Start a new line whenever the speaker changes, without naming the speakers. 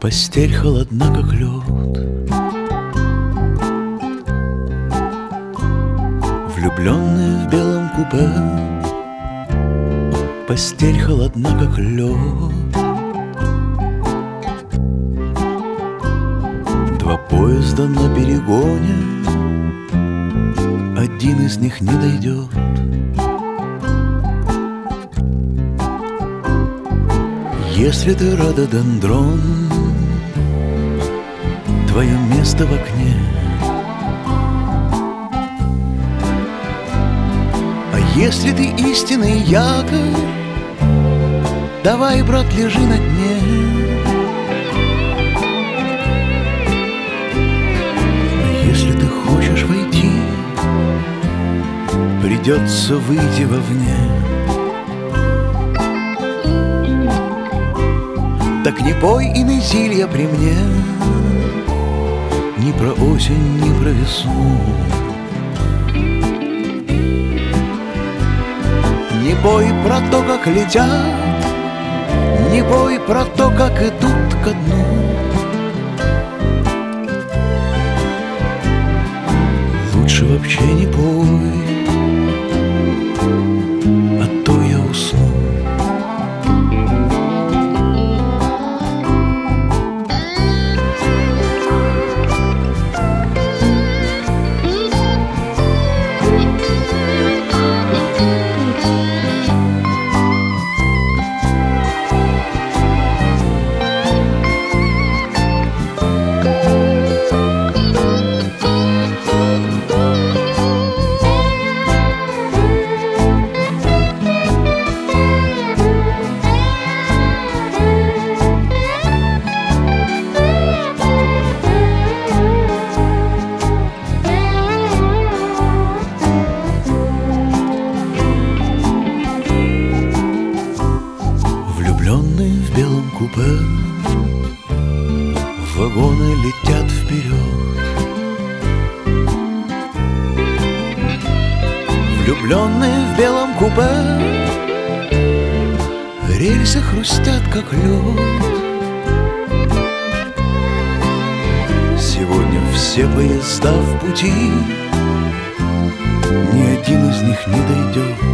Постель холодна, как лед. Влюбленные в белом купе. Постель холодна, как лед. Два поезда на перегоне, один из них не дойдет. Если ты рододендрон, твое место в окне. А если ты истинный якорь, давай, брат, лежи на дне. А если ты хочешь войти, придется выйти вовне. Так не пой инезилья при мне, ни про осень, ни про весну. Не пой про то, как летят, не пой про то, как идут ко дну. Лучше вообще не пой, а то я усну. Влюбленные в белом купе, вагоны летят вперед. Влюбленные в белом купе, рельсы хрустят, как лед. Сегодня все поезда в пути, ни один из них не дойдет.